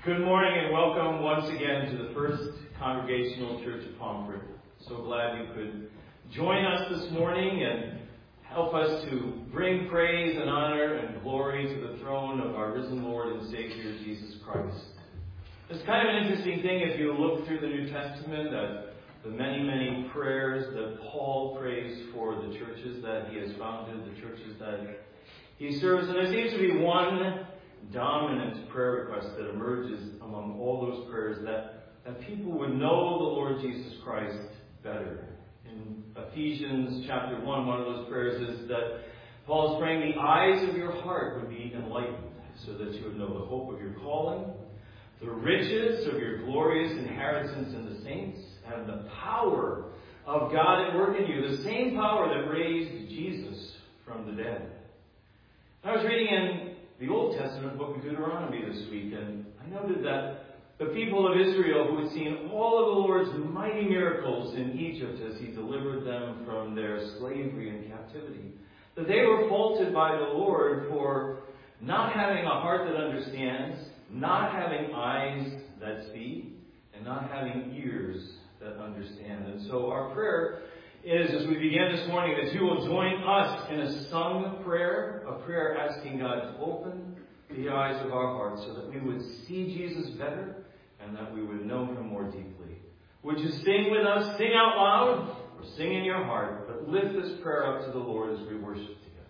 Good morning and welcome once again to the First Congregational Church of Pomfret. So glad you could join us this morning and help us to bring praise and honor and glory to the throne of our risen Lord and Savior, Jesus Christ. It's kind of an interesting thing if you look through the New Testament at the many, many prayers that Paul prays for the churches that he has founded, the churches that he serves. And there seems to be one dominant prayer request that emerges among all those prayers, that people would know the Lord Jesus Christ better. In Ephesians chapter 1, one of those prayers is that Paul is praying the eyes of your heart would be enlightened so that you would know the hope of your calling, the riches of your glorious inheritance in the saints, and the power of God at work in you, the same power that raised Jesus from the dead. I was reading in the Old Testament book of Deuteronomy this week, and I noted that the people of Israel who had seen all of the Lord's mighty miracles in Egypt as he delivered them from their slavery and captivity, that they were faulted by the Lord for not having a heart that understands, not having eyes that see, and not having ears that understand. And so our prayer is, as we begin this morning, that you will join us in a sung prayer, a prayer asking God to open the eyes of our hearts so that we would see Jesus better and that we would know him more deeply. Would you sing with us, sing out loud, or sing in your heart, but lift this prayer up to the Lord as we worship together.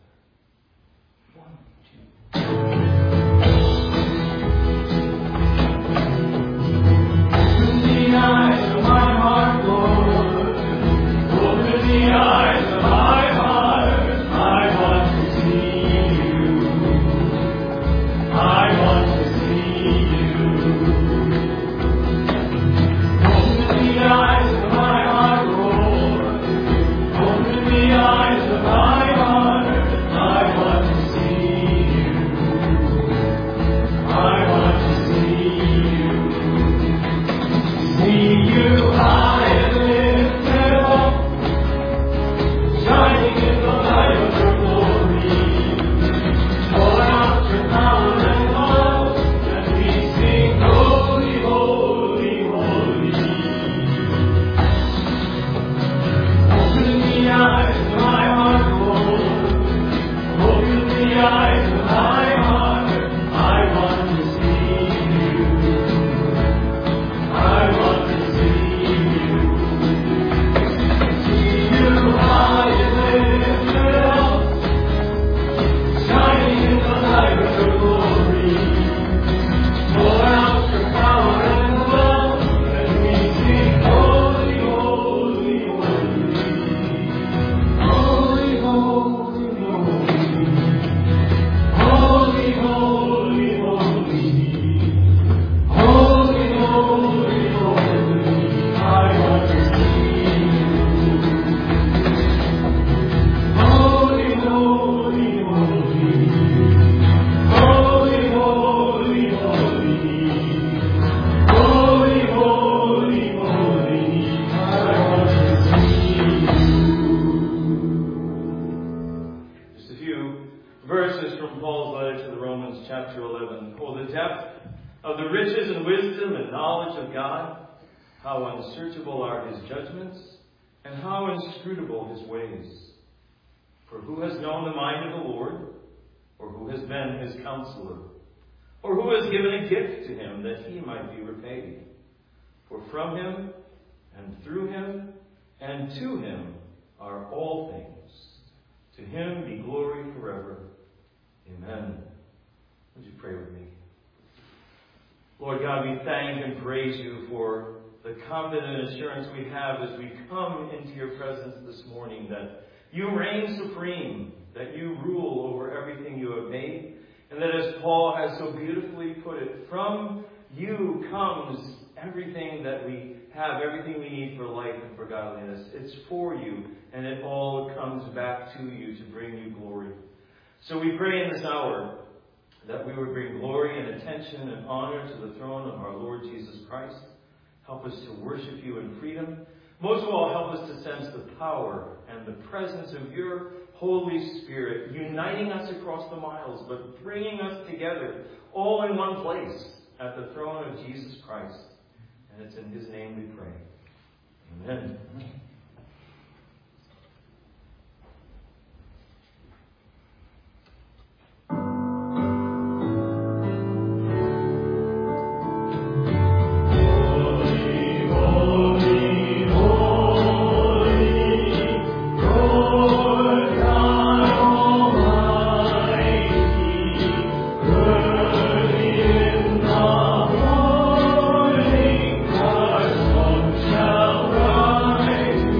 1, 2. Open the eyes of my heart, Lord. Open the eyes of my heart. I want to see you. I want to see you. Open the eyes of my heart, Lord. Open the eyes of my heart. I want to see you. I want to see you. See you high and lifted up, shining in the light of your glory. Pour out your power and love, and we sing, holy, holy, holy. Open the eyes of my heart, Lord. Open the eyes of my heart. I want to see you. I want to see you. See you high and lifted up, shining in the light of your glory. Pour out your power and love, and we sing, holy, holy, holy. Holy, holy, holy. Holy, holy, holy. Holy, holy, holy. I want to see you. Holy, holy, holy. Holy, holy, holy. Holy, holy, holy. I want to see you. Just a few verses from Paul's letter to the Romans, chapter 11. Oh, the depth of the riches and wisdom and knowledge of God, how unsearchable are his judgments, and how inscrutable his ways. For who has known the mind of the Lord, or who has been his counselor, or who has given a gift to him that he might be repaid? For from him, and through him, and to him are all things. To him be glory forever. Amen. Would you pray with me? Lord God, we thank and praise you for the confident assurance we have as we come into your presence this morning that you reign supreme, that you rule over everything you have made, and that as Paul has so beautifully put it, from you comes everything that we have, everything we need for life and for godliness. It's for you, and it all comes back to you to bring you glory. So we pray in this hour that we would bring glory and attention and honor to the throne of our Lord Jesus Christ. Help us to worship you in freedom. Most of all, help us to sense the power and the presence of your Holy Spirit, uniting us across the miles, but bringing us together all in one place, at the throne of Jesus Christ. And it's in His name we pray. Amen. Rise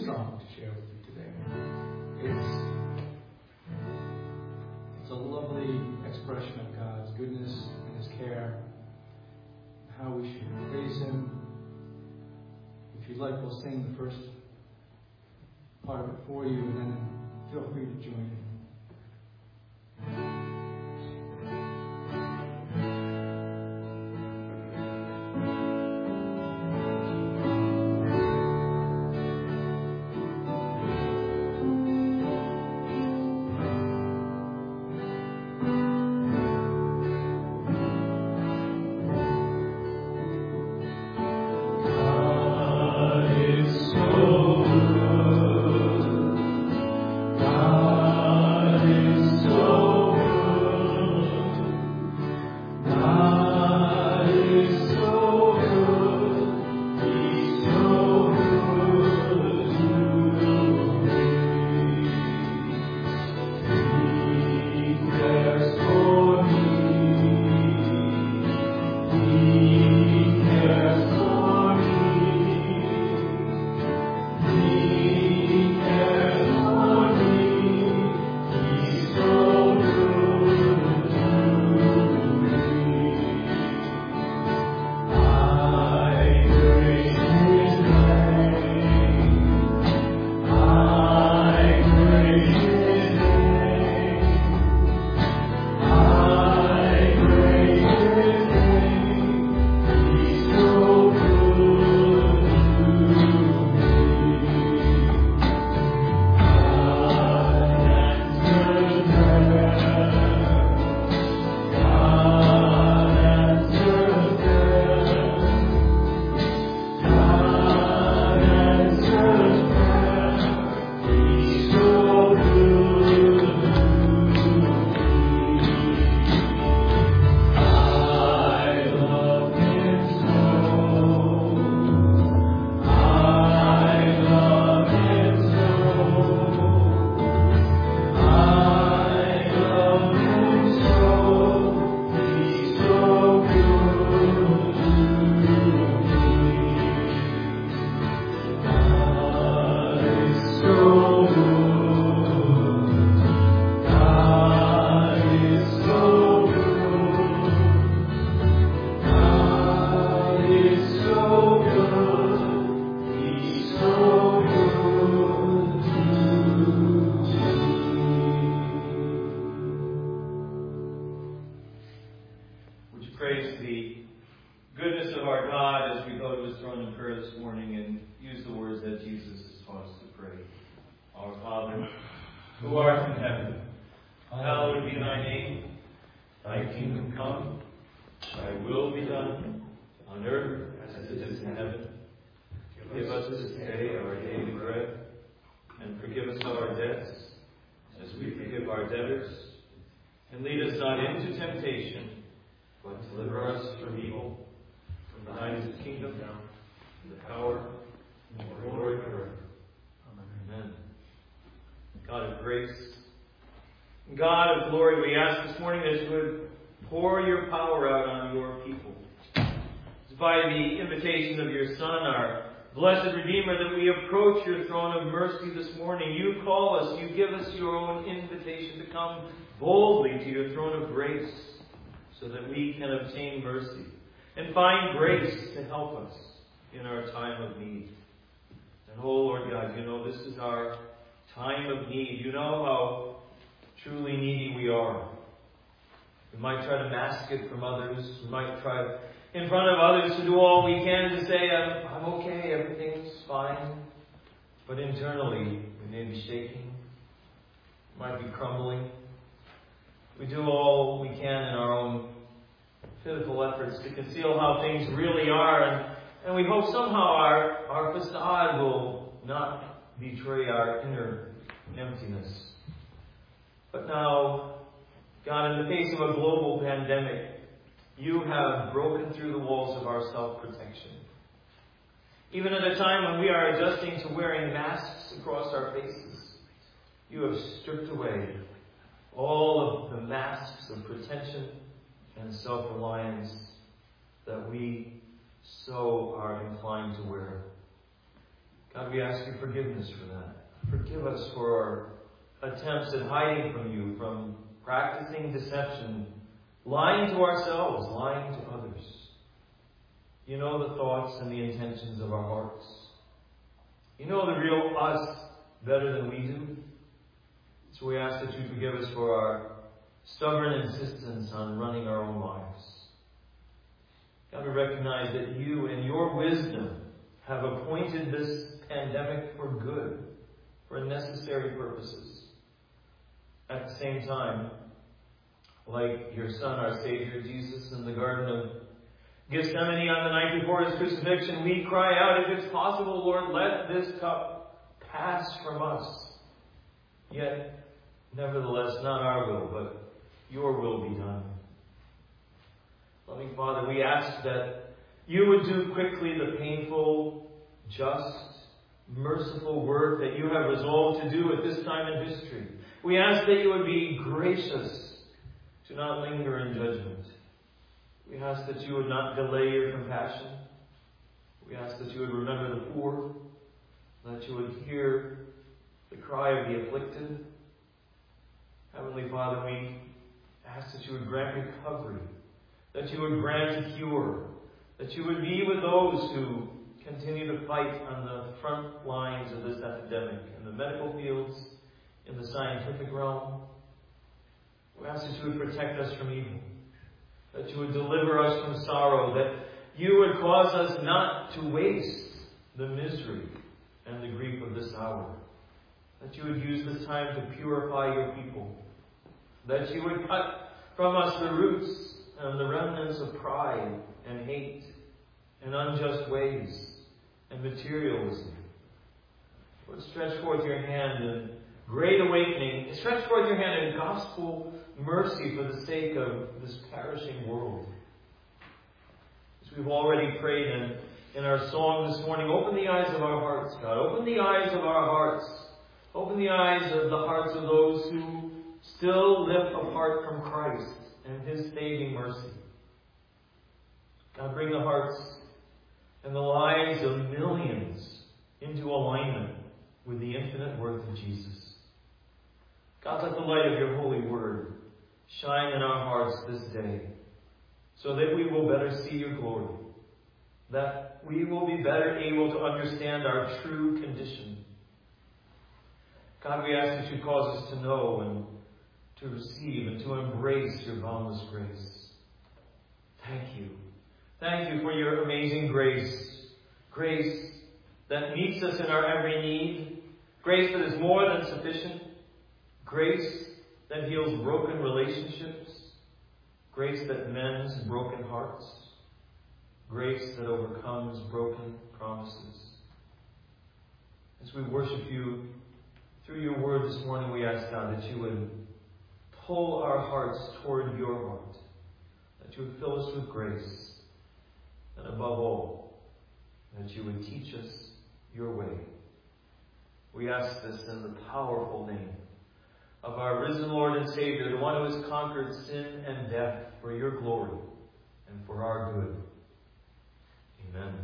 strong to share with you today. It's a lovely expression of God's goodness and His care, how we should praise Him. If you'd like, we'll sing the first part of it for you, and then feel free to join in. God of glory, we ask this morning that you would pour your power out on your people. It's by the invitation of your Son, our blessed Redeemer, that we approach your throne of mercy this morning. You call us, you give us your own invitation to come boldly to your throne of grace so that we can obtain mercy and find grace to help us in our time of need. And oh Lord God, you know this is our time of need. You know how truly needy we are. We might try to mask it from others. We might try in front of others to do all we can to say, I'm okay, everything's fine. But internally, we may be shaking. We might be crumbling. We do all we can in our own pitiful efforts to conceal how things really are. And we hope somehow our facade will not betray our inner emptiness. But now, God, in the face of a global pandemic, you have broken through the walls of our self-protection. Even at a time when we are adjusting to wearing masks across our faces, you have stripped away all of the masks of pretension and self-reliance that we so are inclined to wear. God, we ask you forgiveness for that. Forgive us for our attempts at hiding from you, from practicing deception, lying to ourselves, lying to others. You know the thoughts and the intentions of our hearts. You know the real us better than we do. So we ask that you forgive us for our stubborn insistence on running our own lives. God, we recognize that you, in your wisdom, have appointed this pandemic for good, for necessary purposes. At the same time, like your Son, our Savior, Jesus, in the Garden of Gethsemane on the night before his crucifixion, we cry out, if it's possible, Lord, let this cup pass from us. Yet, nevertheless, not our will, but your will be done. Loving Father, we ask that you would do quickly the painful, just, merciful work that you have resolved to do at this time in history. We ask that you would be gracious to not linger in judgment. We ask that you would not delay your compassion. We ask that you would remember the poor, that you would hear the cry of the afflicted. Heavenly Father, we ask that you would grant recovery, that you would grant a cure, that you would be with those who continue to fight on the front lines of this epidemic, in the medical fields, in the scientific realm. We ask that you would protect us from evil, that you would deliver us from sorrow, that you would cause us not to waste the misery and the grief of this hour, that you would use this time to purify your people, that you would cut from us the roots and the remnants of pride and hate and unjust ways and materialism. Lord, stretch forth your hand in great awakening. Stretch forth your hand in gospel mercy for the sake of this perishing world. As we've already prayed in our song this morning, open the eyes of our hearts, God. Open the eyes of our hearts. Open the eyes of the hearts of those who still live apart from Christ and his saving mercy. God, bring the hearts and the lives of millions into alignment with the infinite worth of Jesus. God, let the light of your holy word shine in our hearts this day, so that we will better see your glory, that we will be better able to understand our true condition. God, we ask that you cause us to know and to receive and to embrace your boundless grace. Thank you. Thank you for your amazing grace. Grace that meets us in our every need. Grace that is more than sufficient. Grace that heals broken relationships. Grace that mends broken hearts. Grace that overcomes broken promises. As we worship you through your word this morning, we ask God that you would pull our hearts toward your heart, that you would fill us with grace, and above all, that you would teach us your way. We ask this in the powerful name of our risen Lord and Savior, the one who has conquered sin and death for your glory and for our good. Amen.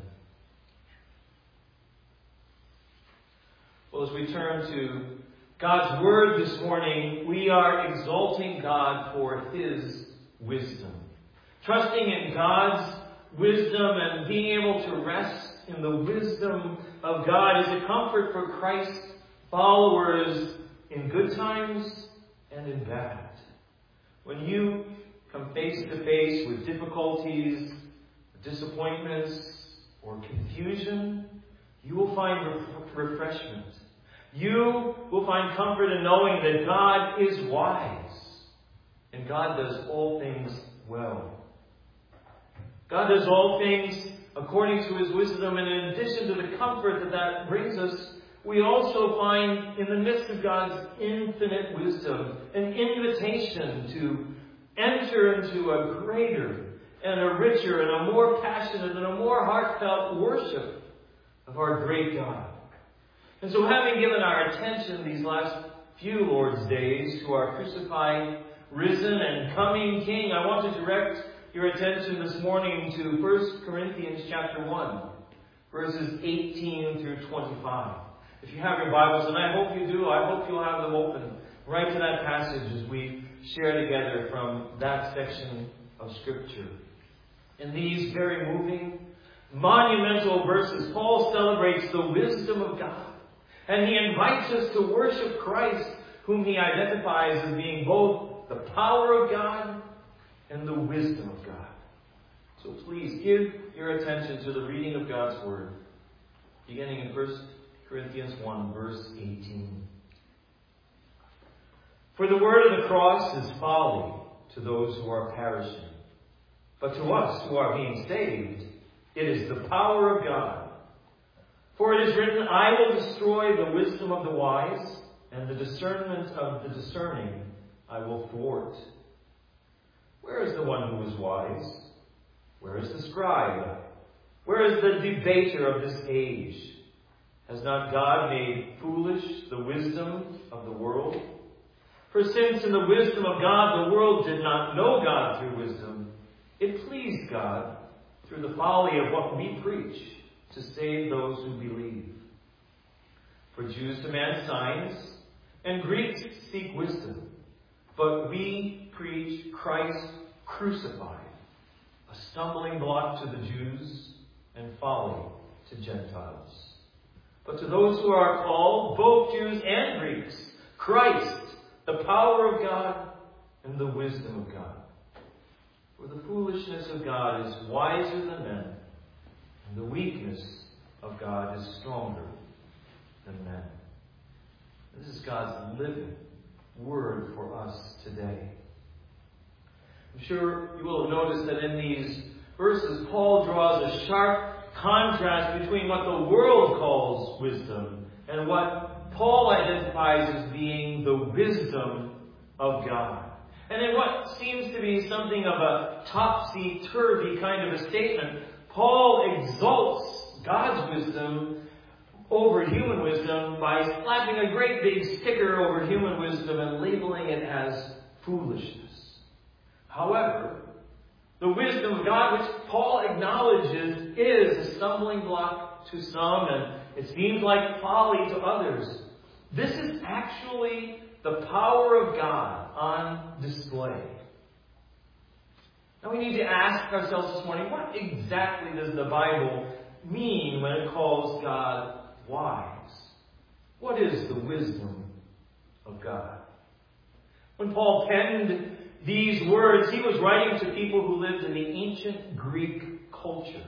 Well, as we turn to God's Word this morning, we are exalting God for his wisdom. Trusting in God's wisdom and being able to rest in the wisdom of God is a comfort for Christ's followers in good times and in bad. When you come face to face with difficulties, disappointments, or confusion, you will find refreshment. You will find comfort in knowing that God is wise and God does all things well. God does all things according to his wisdom, and in addition to the comfort that brings us, we also find in the midst of God's infinite wisdom an invitation to enter into a greater and a richer and a more passionate and a more heartfelt worship of our great God. And so, having given our attention these last few Lord's days to our crucified, risen, and coming King, I want to direct your attention this morning to 1 Corinthians chapter 1. verses 18 through 25. If you have your Bibles, and I hope you do, I hope you'll have them open right to that passage as we share together from that section of Scripture. In these very moving, monumental verses, Paul celebrates the wisdom of God, and he invites us to worship Christ, whom he identifies as being both the power of God and the wisdom of God. So please give your attention to the reading of God's Word, beginning in 1 Corinthians 1, verse 18. For the word of the cross is folly to those who are perishing, but to us who are being saved, it is the power of God. For it is written, I will destroy the wisdom of the wise, and the discernment of the discerning I will thwart. Where is the one who is wise? Where is the scribe? Where is the debater of this age? Has not God made foolish the wisdom of the world? For since in the wisdom of God the world did not know God through wisdom, it pleased God through the folly of what we preach to save those who believe. For Jews demand signs, and Greeks seek wisdom, but we preach Christ crucified, a stumbling block to the Jews and folly to Gentiles. But to those who are called, both Jews and Greeks, Christ, the power of God and the wisdom of God. For the foolishness of God is wiser than men, and the weakness of God is stronger than men. This is God's living word for us today. I'm sure you will have noticed that in these verses, Paul draws a sharp contrast between what the world calls wisdom and what Paul identifies as being the wisdom of God. And in what seems to be something of a topsy-turvy kind of a statement, Paul exalts God's wisdom over human wisdom by slapping a great big sticker over human wisdom and labeling it as foolishness. However, the wisdom of God, which Paul acknowledges is a stumbling block to some, and it seems like folly to others, this is actually the power of God on display. Now we need to ask ourselves this morning, what exactly does the Bible mean when it calls God wise? What is the wisdom of God? When Paul penned these words, he was writing to people who lived in the ancient Greek culture.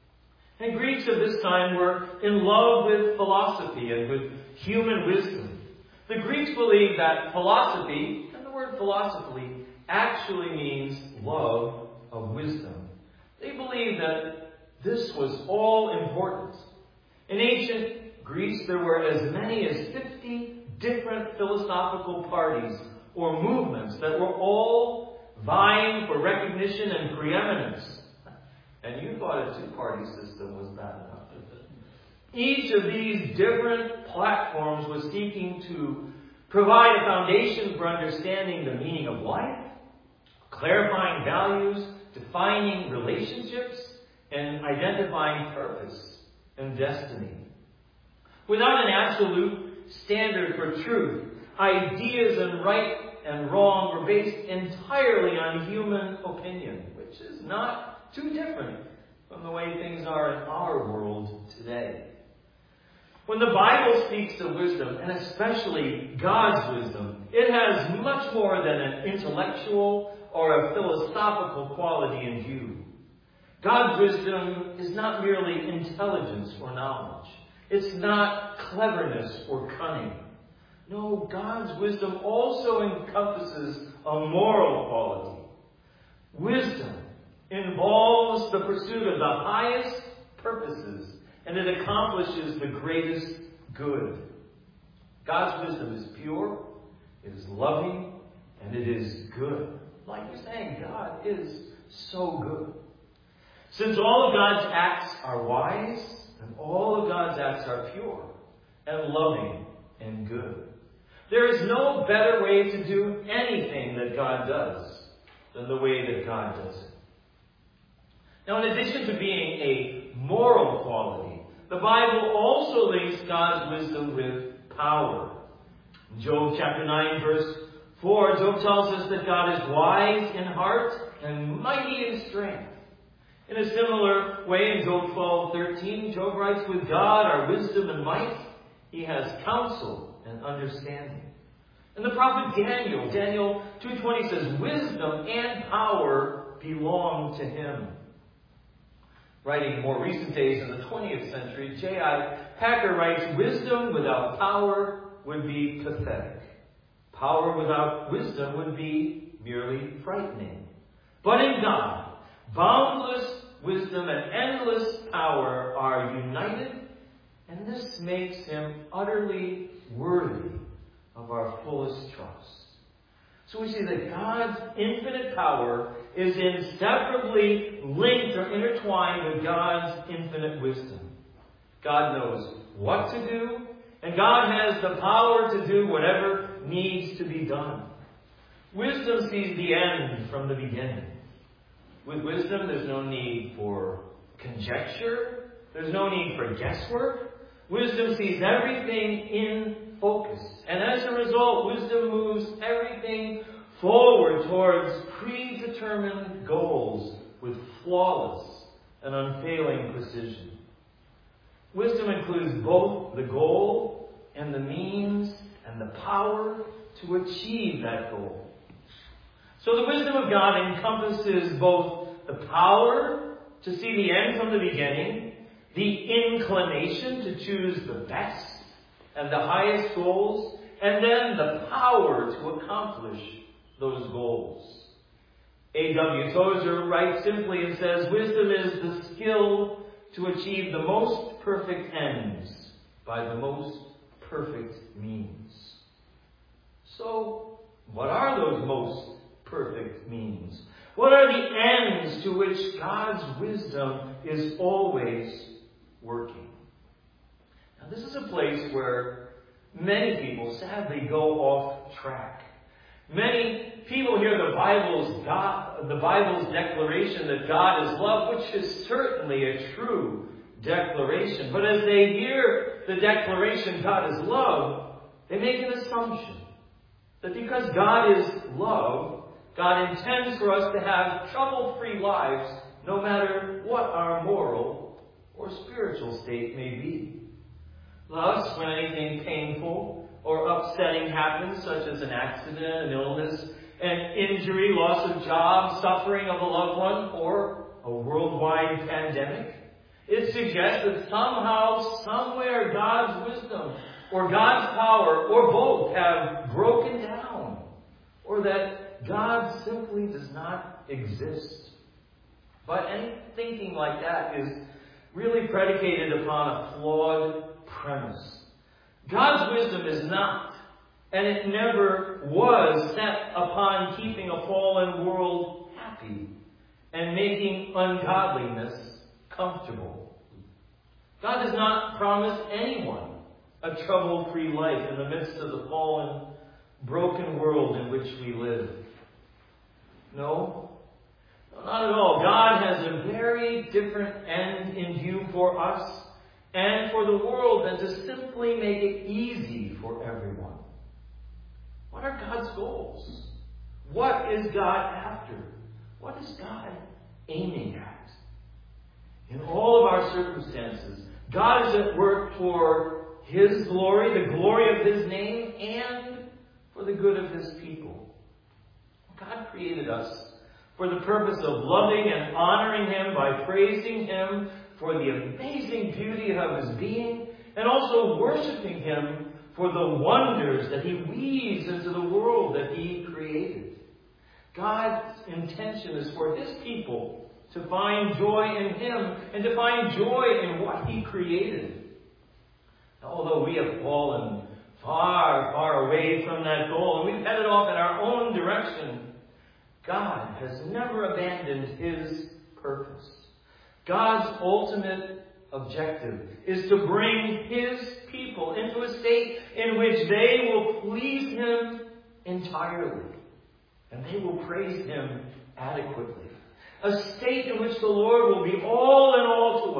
And Greeks of this time were in love with philosophy and with human wisdom. The Greeks believed that philosophy, and the word philosophy actually means love of wisdom. They believed that this was all important. In ancient Greece, there were as many as 50 different philosophical parties or movements that were all vying for recognition and preeminence. And you thought a two-party system was bad enough. Each of these different platforms was seeking to provide a foundation for understanding the meaning of life, clarifying values, defining relationships, and identifying purpose and destiny. Without an absolute standard for truth, ideas and right and wrong were based entirely on human opinion, which is not too different from the way things are in our world today. When the Bible speaks of wisdom, and especially God's wisdom, it has much more than an intellectual or a philosophical quality in view. God's wisdom is not merely intelligence or knowledge. It's not cleverness or cunning. No, God's wisdom also encompasses a moral quality. Wisdom involves the pursuit of the highest purposes, and it accomplishes the greatest good. God's wisdom is pure, it is loving, and it is good. Like we're saying, God is so good. Since all of God's acts are wise, and all of God's acts are pure and loving and good, there is no better way to do anything that God does than the way that God does it. Now, in addition to being a moral quality, the Bible also links God's wisdom with power. In Job chapter 9, verse 4, Job tells us that God is wise in heart and mighty in strength. In a similar way, in Job 12:13, Job writes, with God are wisdom and might. He has counsel and understanding. And the prophet Daniel 2:20 says, wisdom and power belong to him. Writing in more recent days in the 20th century, J.I. Packer writes, wisdom without power would be pathetic. Power without wisdom would be merely frightening. But in God, boundless wisdom and endless power are united, and this makes him utterly worthy of our fullest trust. So we see that God's infinite power is inseparably linked or intertwined with God's infinite wisdom. God knows what to do, and God has the power to do whatever needs to be done. Wisdom sees the end from the beginning. With wisdom, there's no need for conjecture. There's no need for guesswork. Wisdom sees everything in focus. And as a result, wisdom moves everything forward towards predetermined goals with flawless and unfailing precision. Wisdom includes both the goal and the means and the power to achieve that goal. So the wisdom of God encompasses both the power to see the end from the beginning, the inclination to choose the best and the highest goals, and then the power to accomplish those goals. A.W. Tozer writes simply and says, wisdom is the skill to achieve the most perfect ends by the most perfect means. So, what are those most perfect means? What are the ends to which God's wisdom is always working? Now, this is a place where many people sadly go off track. Many people hear the Bible's declaration that God is love, which is certainly a true declaration. But as they hear the declaration, God is love, they make an assumption that because God is love, God intends for us to have trouble-free lives no matter what our moral or spiritual state may be. Thus, when anything painful or upsetting happens, such as an accident, an illness, an injury, loss of job, suffering of a loved one, or a worldwide pandemic, it suggests that somehow, somewhere, God's wisdom or God's power or both have broken down, or that God simply does not exist. But any thinking like that is really predicated upon a flawed premise. God's wisdom is not, and it never was, set upon keeping a fallen world happy and making ungodliness comfortable. God does not promise anyone a trouble-free life in the midst of the fallen, broken world in which we live. No, not at all. God has a very different end in view for us and for the world than to simply make it easy for everyone. What are God's goals? What is God after? What is God aiming at? In all of our circumstances, God is at work for His glory, the glory of His name, and for the good of His people. God created us for the purpose of loving and honoring Him by praising Him for the amazing beauty of His being, and also worshiping Him for the wonders that He weaves into the world that He created. God's intention is for His people to find joy in Him and to find joy in what He created. Now, although we have fallen far, far away from that goal, and we've headed off in our own direction, God has never abandoned His purpose. God's ultimate objective is to bring His people into a state in which they will please Him entirely, and they will praise Him adequately. A state in which the Lord will be all in all to us.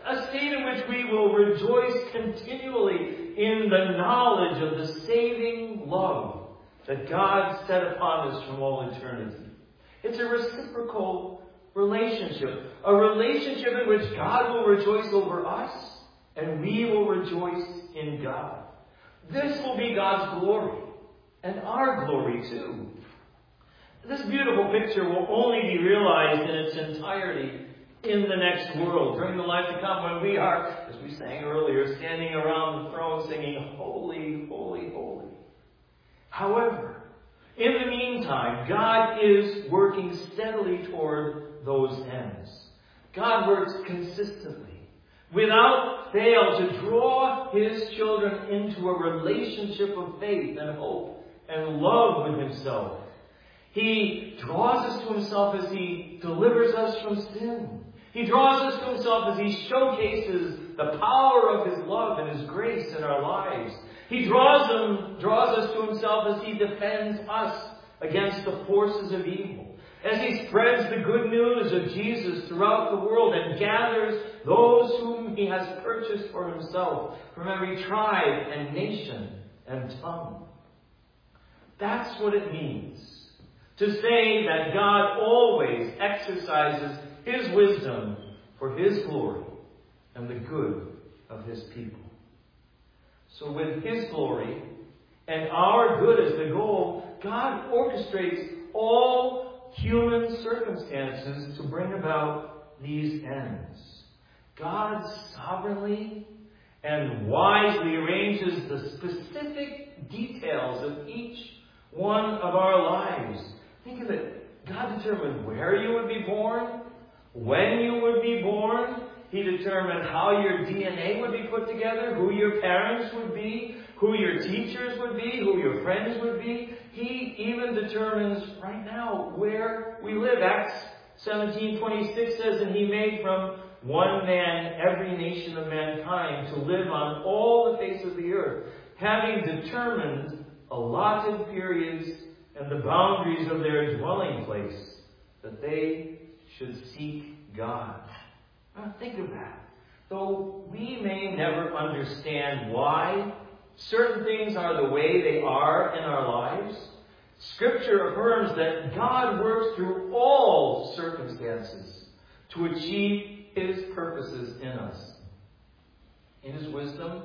a state in which we will rejoice continually in the knowledge of the saving love that God set upon us from all eternity. It's a reciprocal relationship, a relationship in which God will rejoice over us and we will rejoice in God. This will be God's glory and our glory too. This beautiful picture will only be realized in its entirety in the next world, during the life to come, when we are, as we sang earlier, standing around the throne singing, Holy, Holy, Holy. However, in the meantime, God is working steadily toward those ends. God works consistently, without fail, to draw His children into a relationship of faith and hope and love with Himself. He draws us to Himself as He delivers us from sin. He draws us to Himself as He showcases the power of His love and His grace in our lives. He draws us to Himself as He defends us against the forces of evil. As He spreads the good news of Jesus throughout the world and gathers those whom He has purchased for Himself from every tribe and nation and tongue. That's what it means to say that God always exercises His wisdom for His glory and the good of His people. So with His glory and our good as the goal, God orchestrates all human circumstances to bring about these ends. God sovereignly and wisely arranges the specific details of each one of our lives. Think of it. God determined where you would be born, when you would be born. He determined how your DNA would be put together, who your parents would be, who your teachers would be, who your friends would be. He even determines right now where we live. Acts 17:26 says, and He made from one man every nation of mankind to live on all the face of the earth, having determined allotted periods and the boundaries of their dwelling place, that they should seek God. Now think of that. Though we may never understand why certain things are the way they are in our lives, Scripture affirms that God works through all circumstances to achieve His purposes in us. In His wisdom,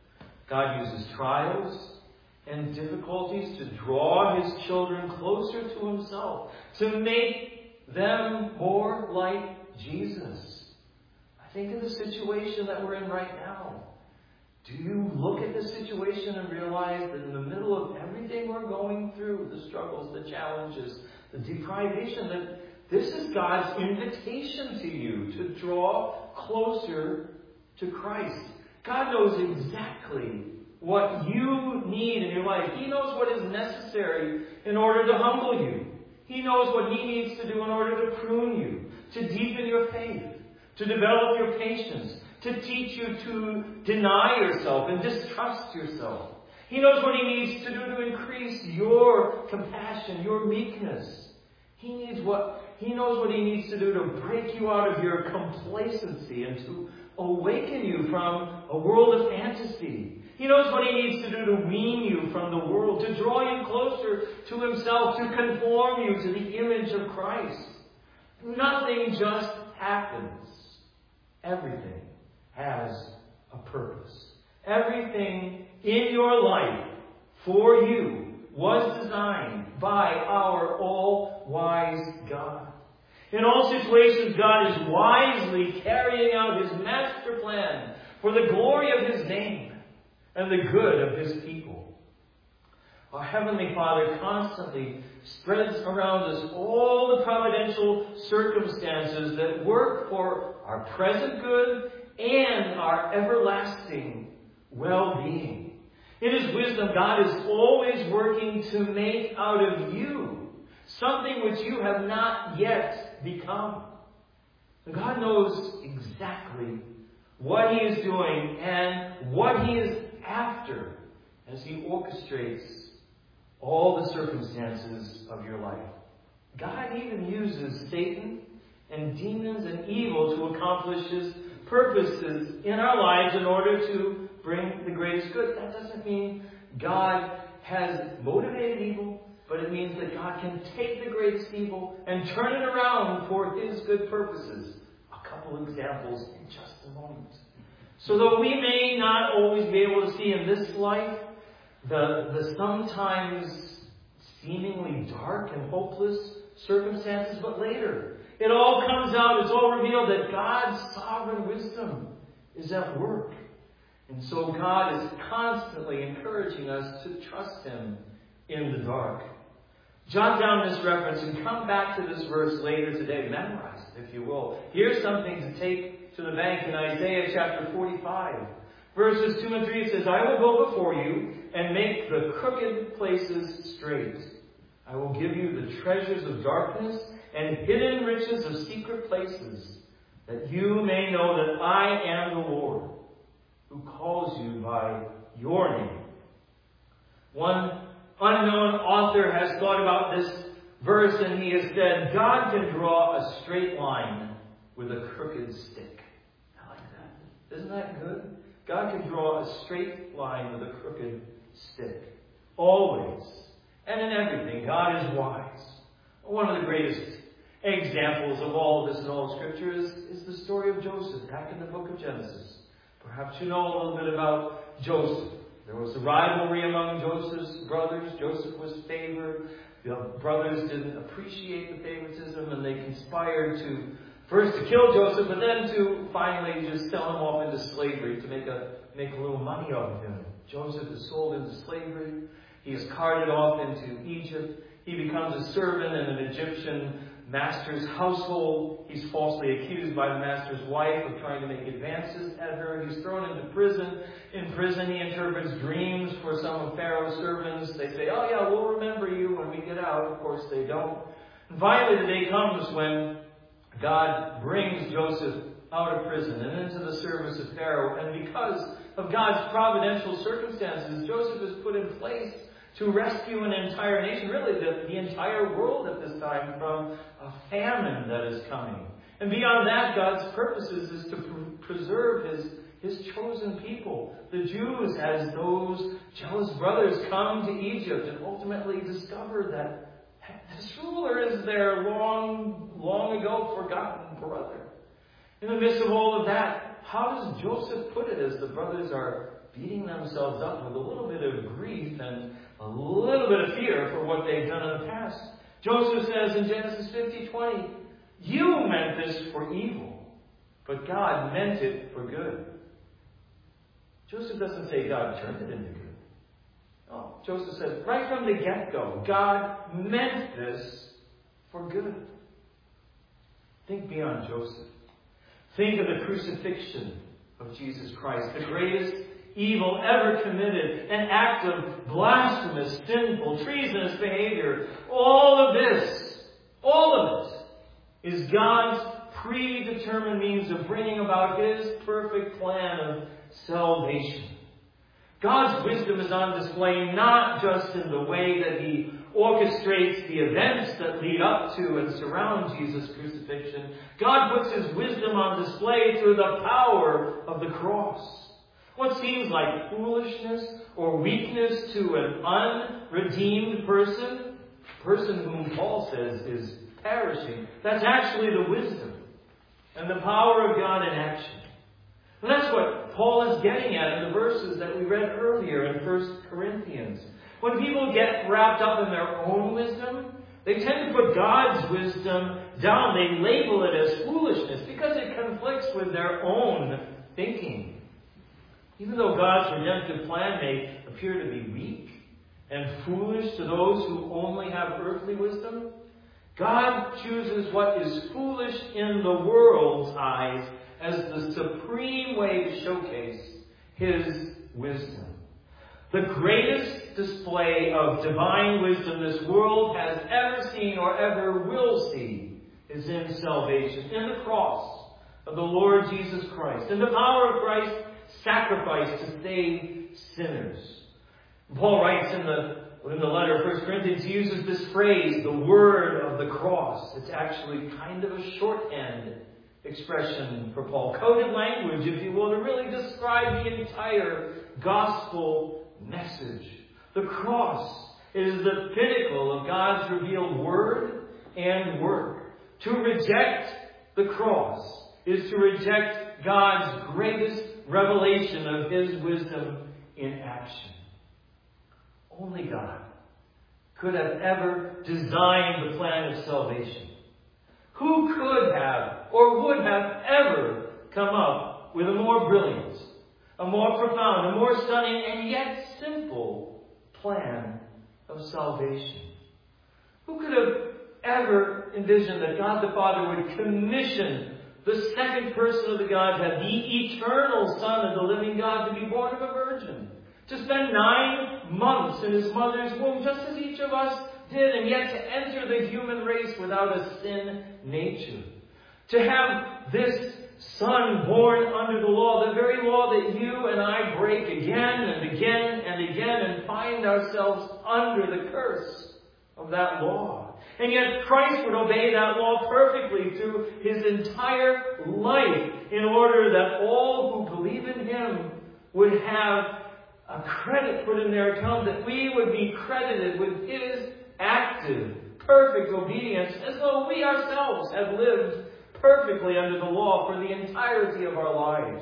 God uses trials and difficulties to draw His children closer to Himself, to make them more like Jesus. I think of the situation that we're in right now. Do you look at the situation and realize that in the middle of everything we're going through, the struggles, the challenges, the deprivation, that this is God's invitation to you to draw closer to Christ? God knows exactly what you need in your life. He knows what is necessary in order to humble you. He knows what He needs to do in order to prune you, to deepen your faith, to develop your patience, to teach you to deny yourself and distrust yourself. He knows what He needs to do to increase your compassion, your meekness. He knows what He needs to do to break you out of your complacency and to awaken you from a world of fantasy. He knows what He needs to do to wean you from the world, to draw you closer to Himself, to conform you to the image of Christ. Nothing just happens. Everything has a purpose. Everything in your life for you was designed by our all-wise God. In all situations, God is wisely carrying out His master plan for the glory of His name and the good of His people. Our Heavenly Father constantly spreads around us all the providential circumstances that work for our present good and our everlasting well-being. In His wisdom, God is always working to make out of you something which you have not yet become. God knows exactly what He is doing and what He is after as He orchestrates all the circumstances of your life. God even uses Satan and demons and evil to accomplish His purposes in our lives in order to bring the greatest good. That doesn't mean God has motivated evil, but it means that God can take the greatest evil and turn it around for His good purposes. A couple examples in just a moment. So though we may not always be able to see in this life the sometimes seemingly dark and hopeless circumstances, but later it all comes out, it's all revealed that God's sovereign wisdom is at work. And so God is constantly encouraging us to trust Him in the dark. Jot down this reference and come back to this verse later today. Memorize it, if you will. Here's something to take to the bank in Isaiah chapter 45. Verses 2 and 3, it says, I will go before you and make the crooked places straight. I will give you the treasures of darkness and hidden riches of secret places, that you may know that I am the Lord, who calls you by your name. One unknown author has thought about this verse, and he has said, God can draw a straight line with a crooked stick. I like that. Isn't that good? God can draw a straight line with a crooked stick. Always. And in everything, God is wise. One of the greatest examples of all of this in all of Scripture is the story of Joseph back in the book of Genesis. Perhaps you know a little bit about Joseph. There was a rivalry among Joseph's brothers. Joseph was favored. The brothers didn't appreciate the favoritism, and they conspired first to kill Joseph, but then to finally just sell him off into slavery to make a little money off of him. Joseph is sold into slavery. He is carted off into Egypt. He becomes a servant in an Egyptian master's household. He's falsely accused by the master's wife of trying to make advances at her. He's thrown into prison. In prison, he interprets dreams for some of Pharaoh's servants. They say, oh yeah, we'll remember you when we get out. Of course, they don't. And finally, the day comes when God brings Joseph out of prison and into the service of Pharaoh. And because of God's providential circumstances, Joseph is put in place to rescue an entire nation, really the entire world at this time, from a famine that is coming. And beyond that, God's purposes is to preserve His chosen people, the Jews, as those jealous brothers come to Egypt and ultimately discover that this ruler is their long, long ago forgotten brother. In the midst of all of that, how does Joseph put it as the brothers are beating themselves up with a little bit of grief and a little bit of fear for what they've done in the past? Joseph says in Genesis 50:20, you meant this for evil, but God meant it for good. Joseph doesn't say God turned it into good. No, Joseph says right from the get-go, God meant this for good. Think beyond Joseph. Think of the crucifixion of Jesus Christ, the greatest evil ever committed, an act of blasphemous, sinful, treasonous behavior. All of it, is God's predetermined means of bringing about His perfect plan of salvation. God's wisdom is on display not just in the way that He orchestrates the events that lead up to and surround Jesus' crucifixion. God puts His wisdom on display through the power of the cross. What seems like foolishness or weakness to an unredeemed person whom Paul says is perishing, that's actually the wisdom and the power of God in action. And that's what Paul is getting at in the verses that we read earlier in 1 Corinthians. When people get wrapped up in their own wisdom, they tend to put God's wisdom down. They label it as foolishness because it conflicts with their own thinking. Even though God's redemptive plan may appear to be weak and foolish to those who only have earthly wisdom, God chooses what is foolish in the world's eyes as the supreme way to showcase His wisdom. The greatest display of divine wisdom this world has ever seen or ever will see is in salvation, in the cross of the Lord Jesus Christ, in the power of Christ's sacrifice to save sinners. Paul writes in the letter of 1 Corinthians, he uses this phrase, the word of the cross. It's actually kind of a shorthand expression for Paul. Coded language, if you will, to really describe the entire gospel message. The cross is the pinnacle of God's revealed word and work. To reject the cross is to reject God's greatest revelation of His wisdom in action. Only God could have ever designed the plan of salvation. Who could have or would have ever come up with a more brilliant, a more profound, a more stunning, and yet simple plan of salvation? Who could have ever envisioned that God the Father would commission the second person of the Godhead, the eternal Son of the living God, to be born of a virgin, to spend 9 months in His mother's womb, just as each of us did, and yet to enter the human race without a sin nature. To have this Son born under the law, the very law that you and I break again and again and again, and find ourselves under the curse of that law. And yet Christ would obey that law perfectly through His entire life in order that all who believe in Him would have a credit put in their account, that we would be credited with His active, perfect obedience, as though we ourselves had lived perfectly under the law for the entirety of our lives.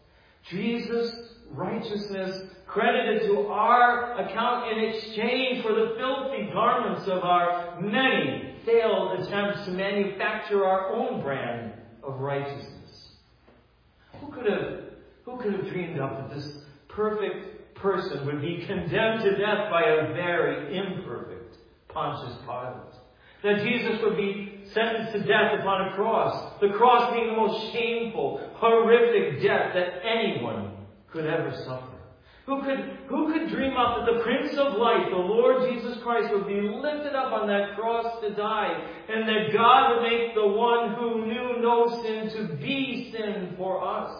Jesus' righteousness credited to our account in exchange for the filthy garments of our many failed attempts to manufacture our own brand of righteousness. Who could have dreamed up that this perfect person would be condemned to death by a very imperfect Pontius Pilate? That Jesus would be sentenced to death upon a cross, the cross being the most shameful, horrific death that anyone could ever suffer. Who could dream up that the Prince of Life, the Lord Jesus Christ, would be lifted up on that cross to die, and that God would make the one who knew no sin to be sin for us?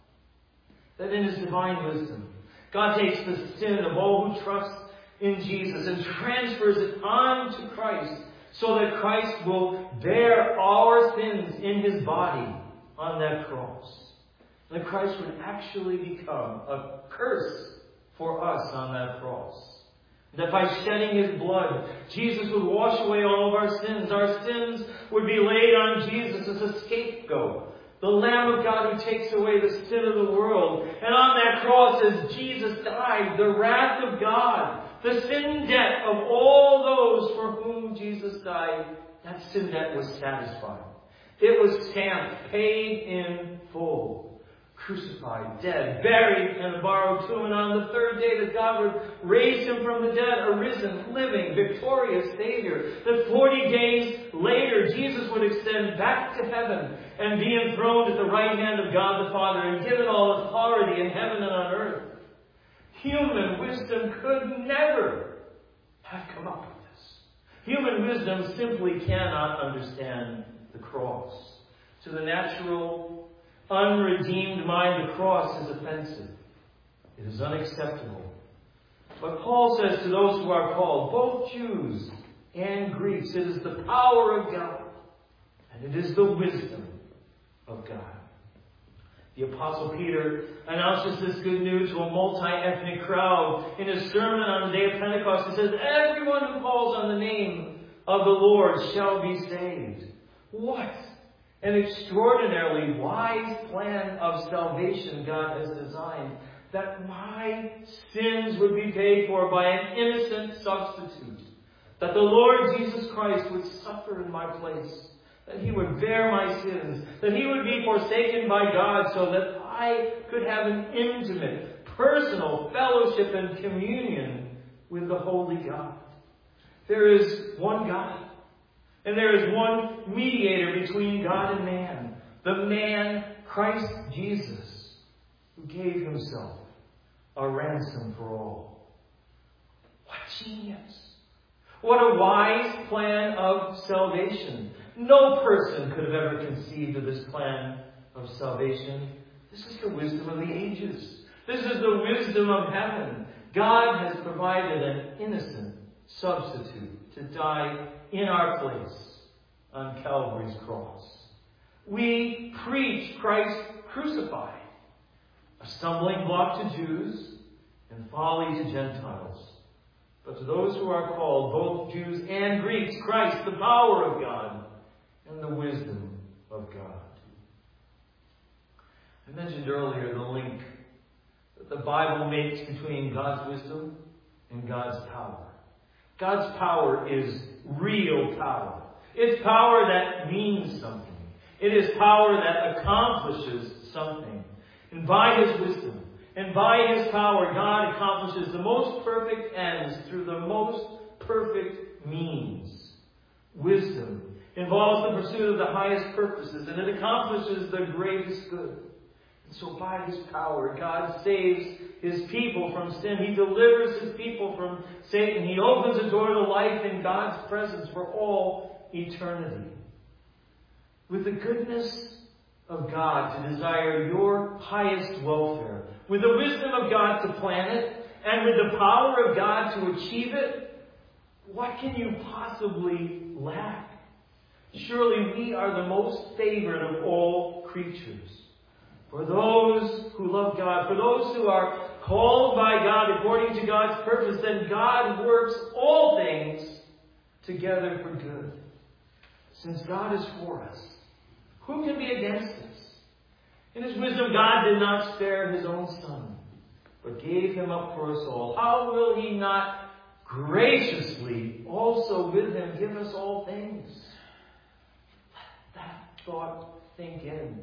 That in His divine wisdom, God takes the sin of all who trust in Jesus and transfers it on to Christ, so that Christ will bear our sins in His body on that cross. That Christ would actually become a curse for us on that cross. That by shedding His blood, Jesus would wash away all of our sins. Our sins would be laid on Jesus as a scapegoat, the Lamb of God who takes away the sin of the world. And on that cross, as Jesus died, the wrath of God, the sin debt of all those for whom Jesus died, that sin debt was satisfied. It was stamped, paid in full. Crucified, dead, buried in a borrowed tomb, and on the third day that God would raise Him from the dead, a risen, living, victorious Savior. That 40 days later, Jesus would extend back to heaven and be enthroned at the right hand of God the Father and given all authority in heaven and on earth. Human wisdom could never have come up with this. Human wisdom simply cannot understand the cross. To the natural, unredeemed mind, the cross is offensive. It is unacceptable. But Paul says to those who are called, both Jews and Greeks, it is the power of God, and it is the wisdom of God. The Apostle Peter announces this good news to a multi-ethnic crowd in his sermon on the day of Pentecost. He says, everyone who calls on the name of the Lord shall be saved. What an extraordinarily wise plan of salvation God has designed, that my sins would be paid for by an innocent substitute, that the Lord Jesus Christ would suffer in my place, that He would bear my sins, that He would be forsaken by God so that I could have an intimate, personal fellowship and communion with the Holy God. There is one God. And there is one mediator between God and man. The man, Christ Jesus, who gave Himself a ransom for all. What genius! What a wise plan of salvation. No person could have ever conceived of this plan of salvation. This is the wisdom of the ages. This is the wisdom of heaven. God has provided an innocent substitute to die in our place on Calvary's cross. We preach Christ crucified, a stumbling block to Jews and folly to Gentiles. But to those who are called, both Jews and Greeks, Christ, the power of God and the wisdom of God. I mentioned earlier the link that the Bible makes between God's wisdom and God's power. God's power is real power. It's power that means something. It is power that accomplishes something. And by His wisdom and by His power, God accomplishes the most perfect ends through the most perfect means. Wisdom involves the pursuit of the highest purposes, and it accomplishes the greatest good. And so by His power, God saves His people from sin. He delivers His people from Satan. He opens a door to life in God's presence for all eternity. With the goodness of God to desire your highest welfare, with the wisdom of God to plan it, and with the power of God to achieve it, what can you possibly lack? Surely we are the most favored of all creatures. For those who love God, for those who are called by God according to God's purpose, then God works all things together for good. Since God is for us, who can be against us? In His wisdom, God did not spare His own Son, but gave Him up for us all. How will He not graciously also with Him give us all things? Let that thought sink in.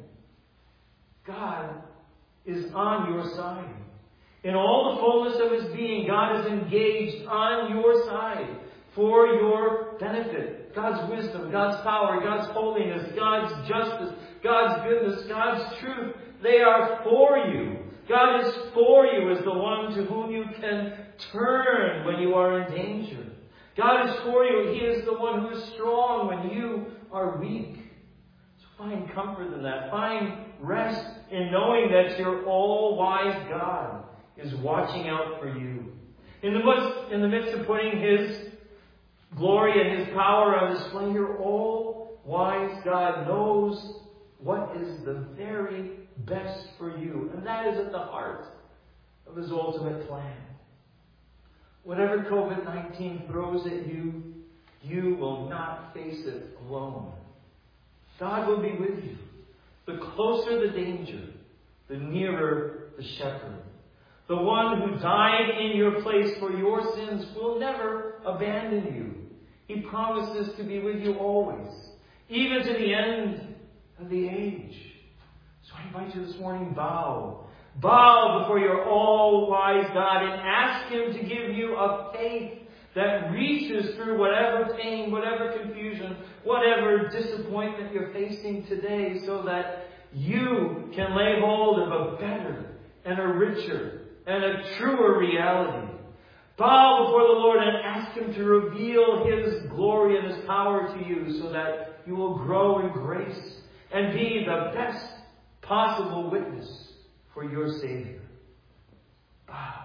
God is on your side. In all the fullness of His being, God is engaged on your side for your benefit. God's wisdom, God's power, God's holiness, God's justice, God's goodness, God's truth, they are for you. God is for you as the one to whom you can turn when you are in danger. God is for you. He is the one who is strong when you are weak. So find comfort in that. Find rest in knowing that your all-wise God is watching out for you. In the midst of putting His glory and His power on display, your all-wise God knows what is the very best for you. And that is at the heart of His ultimate plan. Whatever COVID-19 throws at you, you will not face it alone. God will be with you. The closer the danger, the nearer the shepherd. The one who died in your place for your sins will never abandon you. He promises to be with you always, even to the end of the age. So I invite you this morning, bow. Bow before your all-wise God and ask Him to give you a faith that reaches through whatever pain, whatever confusion, whatever disappointment you're facing today, so that you can lay hold of a better and a richer and a truer reality. Bow before the Lord and ask Him to reveal His glory and His power to you, so that you will grow in grace and be the best possible witness for your Savior. Bow.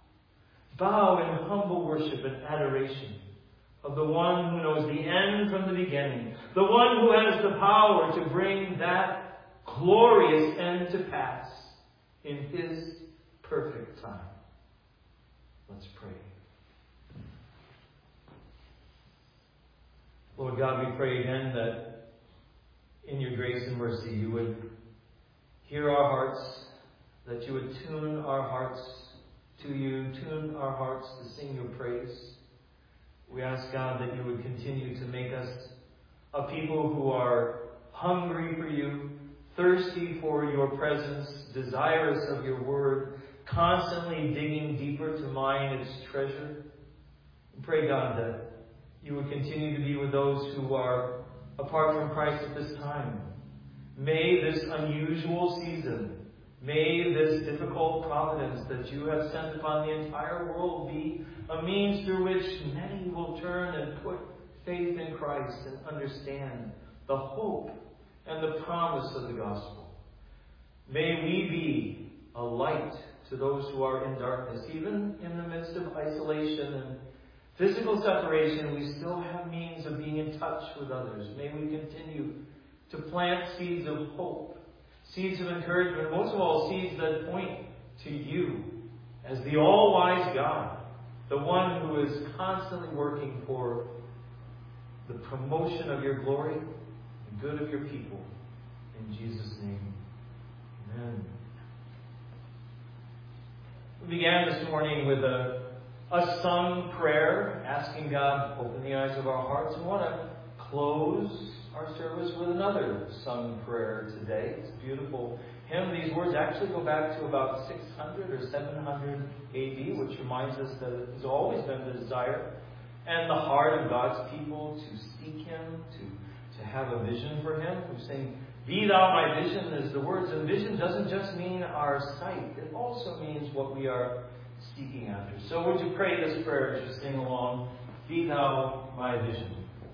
Bow in humble worship and adoration of the one who knows the end from the beginning, the one who has the power to bring that glorious end to pass in His perfect time. Let's pray. Lord God, we pray again that in your grace and mercy you would hear our hearts, that you would tune our hearts to you, tune our hearts to sing your praise. We ask, God, that you would continue to make us a people who are hungry for you, thirsty for your presence, desirous of your word, constantly digging deeper to mine its treasure. We pray, God, that you would continue to be with those who are apart from Christ at this time. May this unusual season, may this difficult providence that you have sent upon the entire world be a means through which many will turn and put faith in Christ and understand the hope and the promise of the gospel. May we be a light to those who are in darkness. Even in the midst of isolation and physical separation, we still have means of being in touch with others. May we continue to plant seeds of hope, seeds of encouragement, most of all, seeds that point to you as the all-wise God, the one who is constantly working for the promotion of your glory and good of your people. In Jesus' name, amen. We began this morning with a sung prayer, asking God to open the eyes of our hearts. We want to close our service with another sung prayer today. It's a beautiful hymn. These words actually go back to about 600 or 700 AD, which reminds us that it has always been the desire and the heart of God's people to seek Him, to have a vision for Him. We sing, "Be thou my vision," as the words. And vision doesn't just mean our sight. It also means what we are seeking after. So would you pray this prayer as you sing along? Be thou my vision.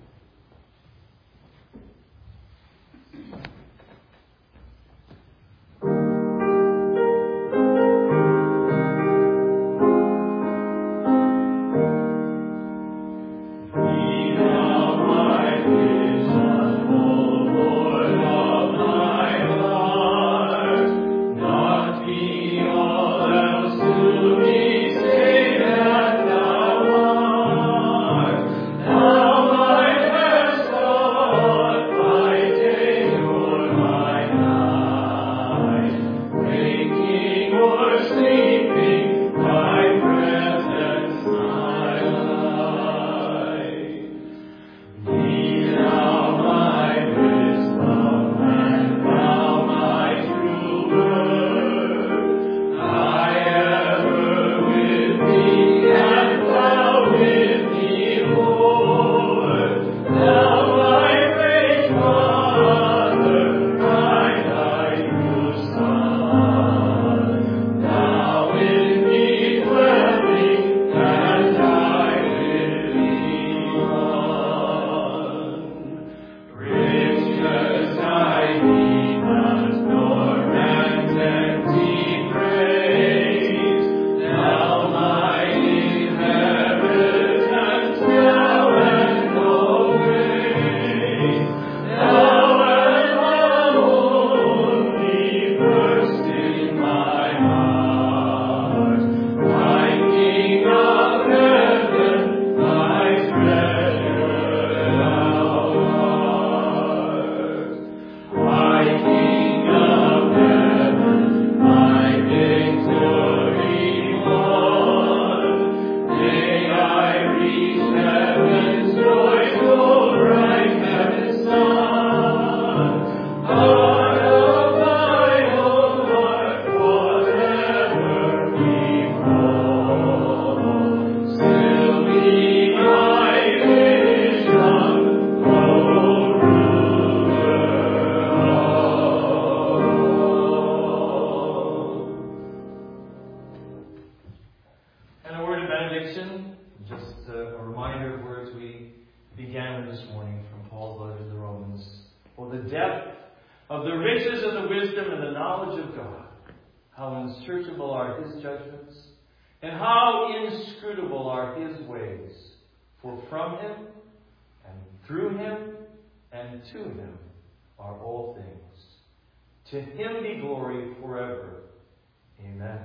To Him be glory forever. Amen.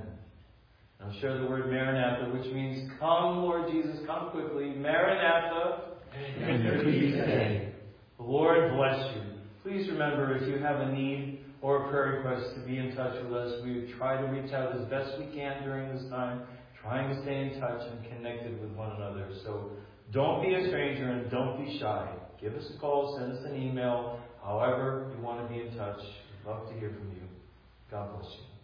Now share the word Maranatha, which means, "Come, Lord Jesus, come quickly." Maranatha. Amen. The Lord bless you. Please remember, if you have a need or a prayer request, to be in touch with us. We try to reach out as best we can during this time, trying to stay in touch and connected with one another. So don't be a stranger and don't be shy. Give us a call, send us an email, however you want to be in touch. Love to hear from you. God bless you.